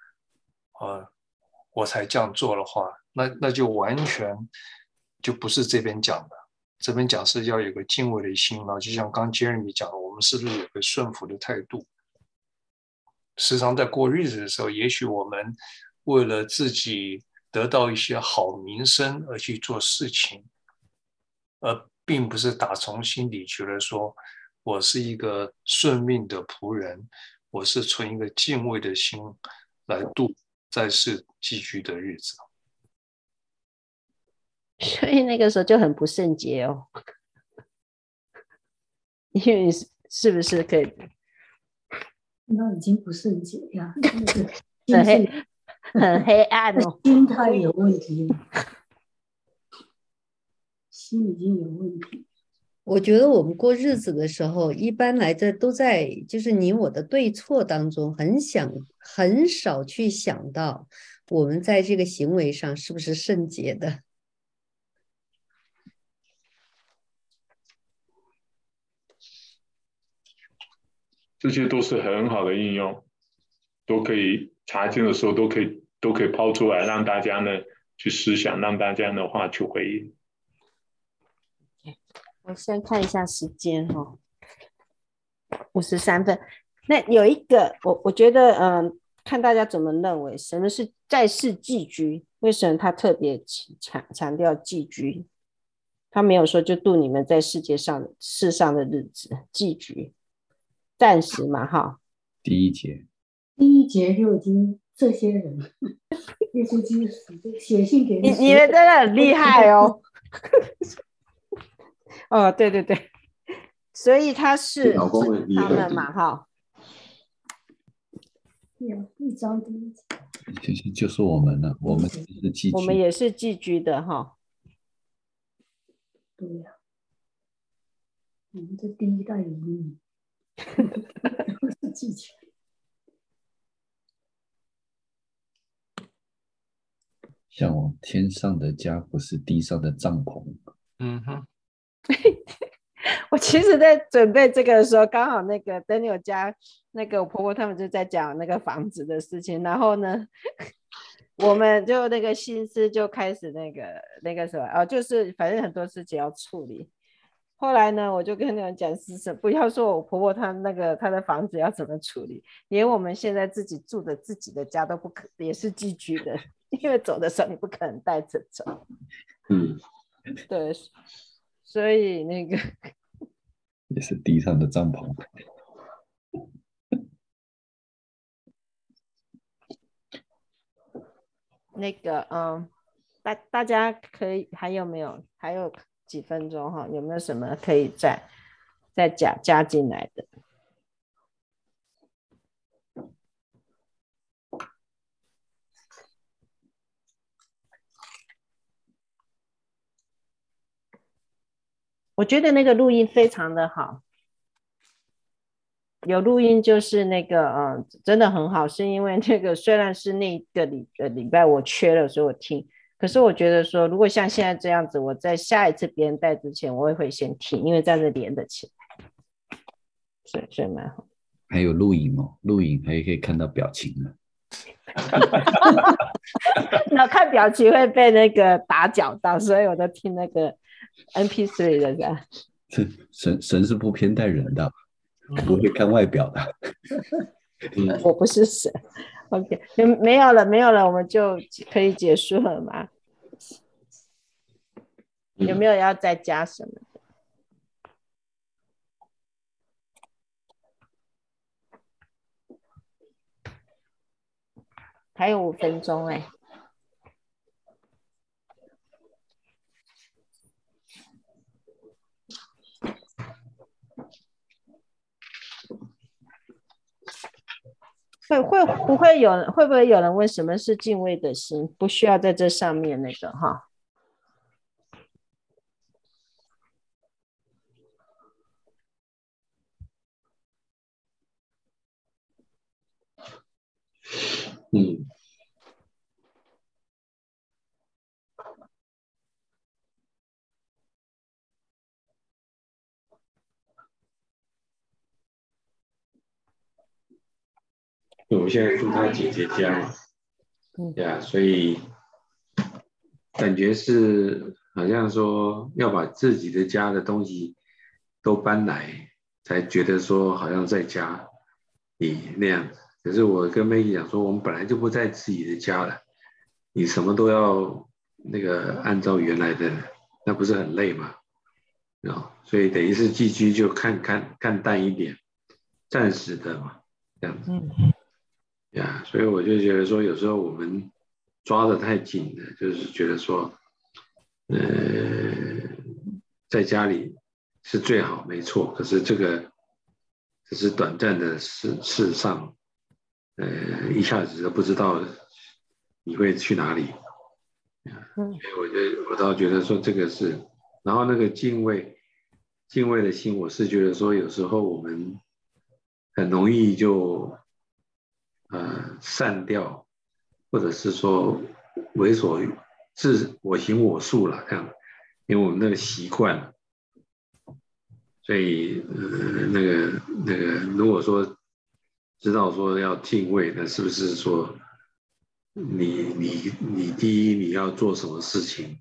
我才这样做的话，那就完全就不是这边讲的。这边讲是要有个敬畏的心，然后就像刚 Jeremy 讲的，我们是不是有个顺服的态度？时常在过日子的时候，也许我们为了自己得到一些好名声而去做事情，而并不是打从心底觉得说我是一个顺命的仆人，我是存一个敬畏的心来度在世寄居的日子。 所以那个时候就很不圣洁哦，因为你是不是可以？ 那已经不圣洁呀， 很黑暗哦， 心态有问题，心已经有问题。 我觉得我们过日子的时候，一般来着都在就是你我的对错当中，很少去想到我们在这个行为上是不是圣洁的。 这些都是很好的应用，都可以查经的时候都可以抛出来，让大家呢去思想，让大家的话去回应。 我先看一下时间哈，53分。那有一个我觉得看大家怎么认为什么是在世寄居？为什么他特别强调寄居？他没有说就度你们在世上的日子，寄居。暂时嘛，哈。 第一节就已经这些人，耶稣基督写信给你们真的很厉害哦。哦，对对对， 所以他是老公们他们嘛，哈。 有一张第一张， 其实就是我们了，我们是寄居， 我们也是寄居的哈。 对呀、我们这第一代移民都是寄居。 像我天上的家不是地上的帐篷。 嗯哼。 我其实在准备这个的时候，刚好那个 Daniel 家那个我婆婆他们就在讲那个房子的事情，然后呢我们就那个心思就开始那个什么就是反正很多事情要处理。后来呢我就跟你们讲是不要说我婆婆她的房子要怎么处理，连我们现在自己住的自己的家都不可，也是寄居的，因为走的时候你不可能带着走。对，所以那个也是地上的帐篷。 那个大家可以还有几分钟哈？有没有什么可以再加进来的？我觉得那个录音非常的好，有录音就是那个真的很好，是因为那个虽然是那个礼拜我缺了，所以我听，可是我觉得说如果像现在这样子，我在下一次别人带之前我也会先听，因为这样子连得起来，所以蛮好。 还有录影哦，录影还可以看到表情呢。 那看表情会被那个打搅到，所以我都听那个 MP3 的这样。 神是不偏待人的，不会看外表的。 我不是神。OK， 没有了，我们就可以结束了吗？有没有要再加什么的？还有5分钟哎。会不会有人问什么是敬畏的心？不需要在这上面那个哈。 我们现在住他姐姐家嘛，所以感觉是好像说要把自己的家的东西都搬来，才觉得说好像在家里那样子。可是我跟 Maggie 讲说，我们本来就不在自己的家了，你什么都要那个按照原来的，那不是很累吗？所以等于是寄居就看淡一点，暂时的嘛，这样子。所以我就觉得说，有时候我们抓得太紧了，就是觉得说，在家里是最好，没错。可是这个只是短暂的事上，一下子都不知道你会去哪里。所以我倒觉得说这个是，然后那个敬畏的心，我是觉得说有时候我们很容易就散掉，或者是说我行我素了这样，因为我们那个习惯了，所以那个如果说知道说要敬畏，那是不是说你第一你要做什么事情，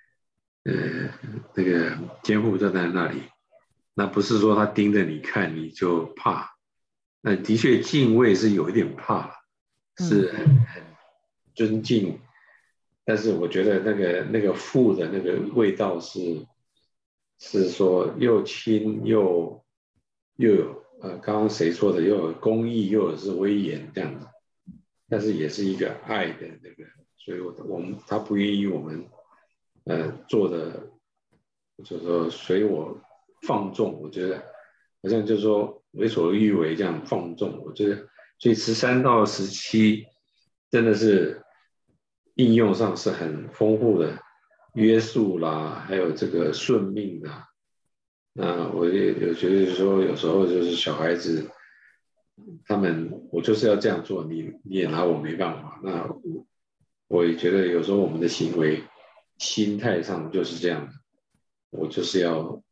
那个监护站在那里，那不是说他盯着你看你就怕，那的确敬畏是有一点怕，是很尊敬，但是我觉得那个父的那个味道是说又亲又有刚刚谁说的又有公义又有是威严这样子，但是也是一个爱的那个，所以他不愿意我们做的就是说随我放纵，我觉得好像就是说为所欲为这样放纵。我觉得，所以13到17真的是应用上是很丰富的约束啦，还有这个顺命啦。那我也有觉得说，有时候就是小孩子他们，我就是要这样做，你也拿我没办法。那我也觉得有时候我们的行为心态上就是这样的，我就是要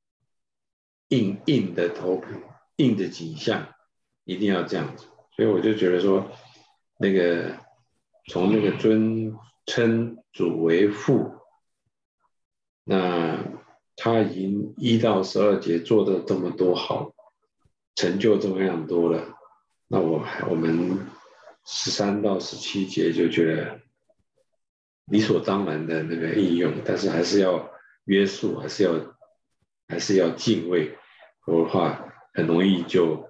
硬的头皮，硬的景象，一定要这样子。所以我就觉得说，那个从那个尊称主为父，那他已经1到12节做的这么多好，成就这么样多了，那我们13到17节就觉得理所当然的那个应用，但是还是要约束，还是要敬畏，否则的话很容易就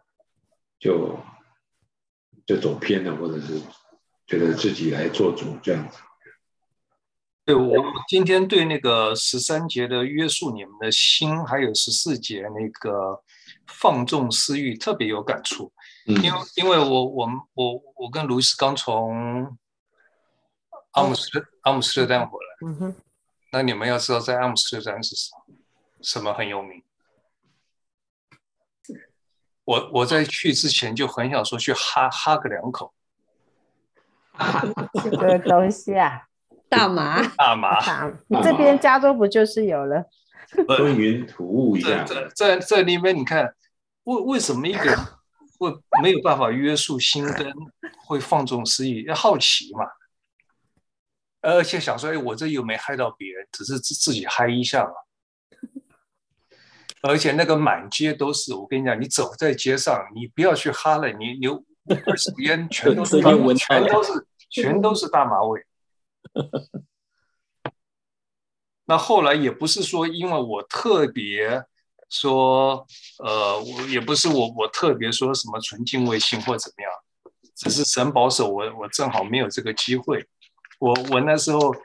走偏了，或者是觉得自己来做主这样子。 对，我今天对那个13节的约束你们的心，还有14节那个放纵私欲特别有感触。因为我跟卢医师刚从阿姆斯特丹回来。那你们要知道，在阿姆斯特丹是什么很有名？我在去之前就很想说去哈个2口。 这个东西啊， 大麻， 你这边加州不就是有了？ 吞云吐雾一下。 在那边，你看为什么一个人会没有办法约束心跟会放纵私欲？要好奇嘛，而且想说，我这又没害到别人，只是自己嗨一下嘛。而且那个满街都是，我跟你讲，你走在街上，你不要去哈了，你20烟全都是大麻味。那后来也不是说因为我特别说，也不是我特别说什么纯敬畏性或怎么样，只是神保守我正好没有这个机会。我那时候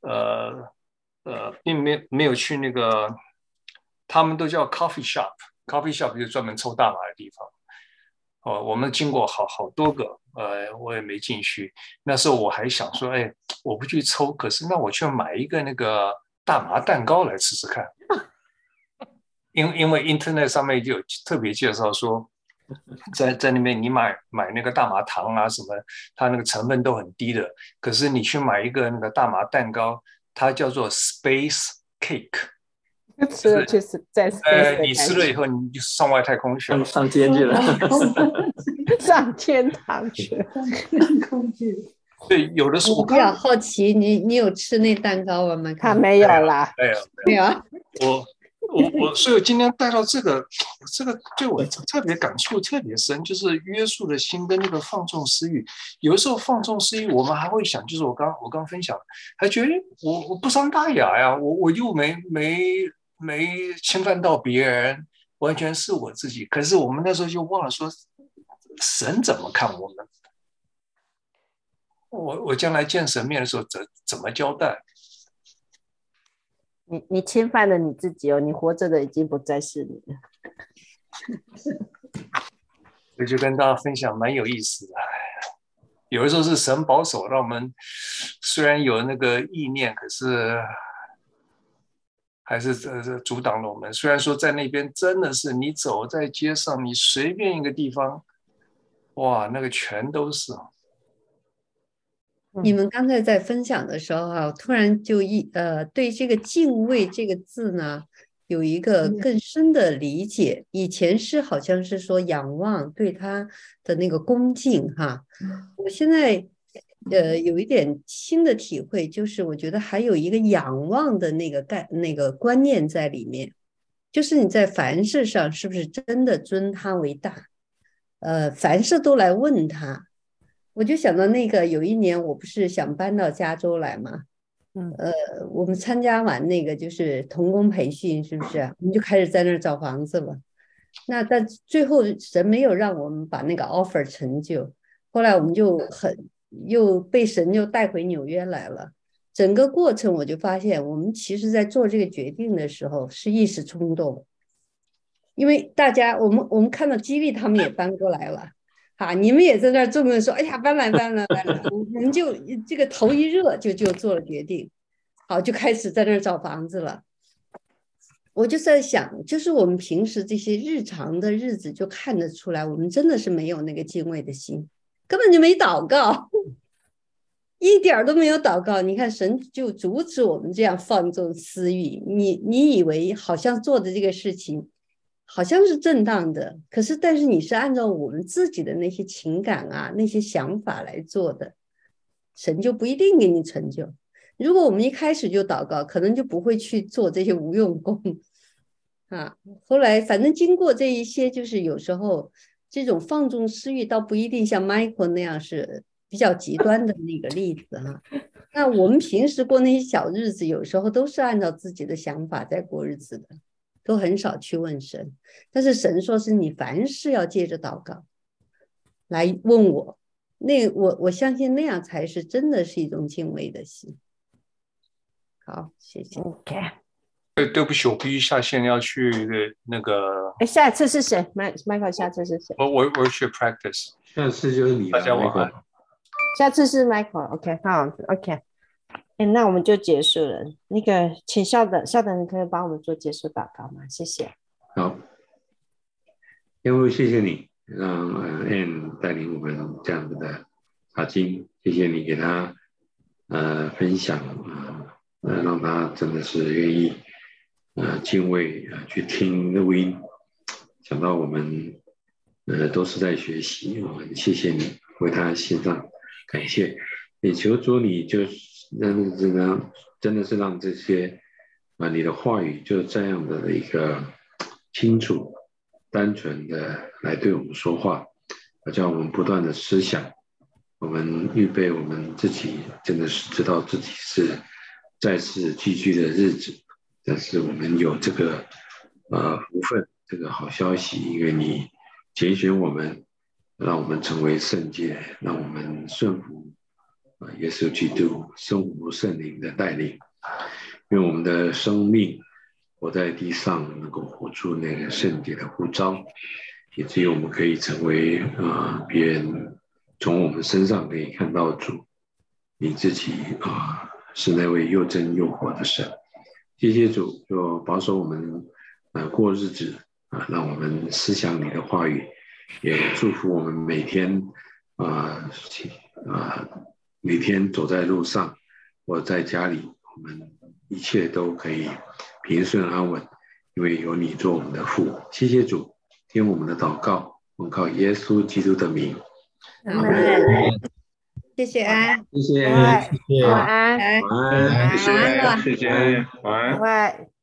并没有去那个，他们都叫 coffee shop 就专门抽大麻的地方。我们经过好多个，我也没进去。那时候我还想说，我不去抽，可是那我去买一个那个大麻蛋糕来吃吃看。因为 Internet 上面就有特别介绍说，在那边你买那个大麻糖啊什么，它那个成分都很低的。可是你去买一个那个大麻蛋糕，它叫做 Space Cake。 吃了就是在你吃了以后，你就上外太空去了， 上天去了， 上天堂去了。 对，有的时候我比较好奇，你有吃那蛋糕吗？ 他没有啦， 没有啊。 所以我今天带到这个对我特别感触特别深，就是约束的心跟那个放纵私欲。有的时候放纵私欲，我们还会想，就是我刚分享，还觉得我不伤大雅呀，我又没侵犯到别人，完全是我自己。可是我们那时候就忘了说，神怎么看我们？我将来见神面的时候怎么交代？ 你侵犯了你自己哦，你活着的已经不再是你了。 所以就跟大家分享，蛮有意思的。有的时候是神保守，让我们虽然有那个意念，可是还是阻挡了我们。虽然说在那边真的是你走在街上，你随便一个地方，哇，那个全都是。 你们刚才在分享的时候啊，突然就对这个敬畏这个字呢，有一个更深的理解。以前是好像是说仰望，对他的那个恭敬哈。我现在有一点新的体会，就是我觉得还有一个仰望的那个观念在里面，就是你在凡事上是不是真的尊他为大？凡事都来问他。我就想到那个有一年我不是想搬到加州来嘛，我们参加完那个就是童工培训，是不是我们就开始在那儿找房子了？那但最后神没有让我们把那个 offer 成就，后来我们就又被神又带回纽约来了。整个过程我就发现，我们其实在做这个决定的时候是一时冲动， 因为大家我们看到激励他们也搬过来了，你们也在那儿这么说，哎呀，搬来，我们就这个头一热就做了决定，好，就开始在那儿找房子了。我就在想，就是我们平时这些日常的日子就看得出来，我们真的是没有那个敬畏的心，根本就没祷告，一点都没有祷告。你看神就阻止我们这样放纵私欲，你以为好像做的这个事情好像是正当的，但是你是按照我们自己的那些情感啊那些想法来做的，神就不一定给你成就。如果我们一开始就祷告，可能就不会去做这些无用功后来反正经过这一些，就是有时候这种放纵私欲倒不一定像 Michael 那样是比较极端的那个例子那我们平时过那些小日子，有时候都是按照自己的想法在过日子的，都很少去问神。但是神说是你凡事要借着祷告来问我，我相信那样才是真的是一种敬畏的心。好，谢谢。 OK。 对不起，我必须下线要去那个。 下次是谁 ？Michael， 下次是谁？ 我去 practice。 下次就是你。 大家晚安。 下次是 Michael。OK， 好 ，OK。那我们就结束了。那个，请校长，你可以帮我们做结束祷告吗？谢谢。 好，因为谢谢你让Ann 带领我们这样子的查经，谢谢你给他分享让他真的是愿意敬畏去听录音，想到我们都是在学习，我们谢谢你，为他献上感谢，也求主你就真的是让这些你的话语就这样的一个清楚单纯的来对我们说话，叫我们不断的思想，我们预备我们自己真的是知道自己是在世寄居的日子，但是我们有这个福分，这个好消息，因为你拣选我们，让我们成为圣洁，让我们顺服耶稣基督圣父圣灵的带领，因为我们的生命活在地上能够活出那个圣洁的呼召，以至于我们可以成为别人从我们身上可以看到主你自己是那位又真又活的神。谢谢主，就保守我们过日子让我们思想你的话语，也祝福我们每天每天走在路上或在家里，我们一切都可以平顺安稳，因为有你做我们的父。谢谢主，听我们的祷告，我们靠耶稣基督的名。 谢谢安， 谢谢， 晚安， 谢谢，晚安。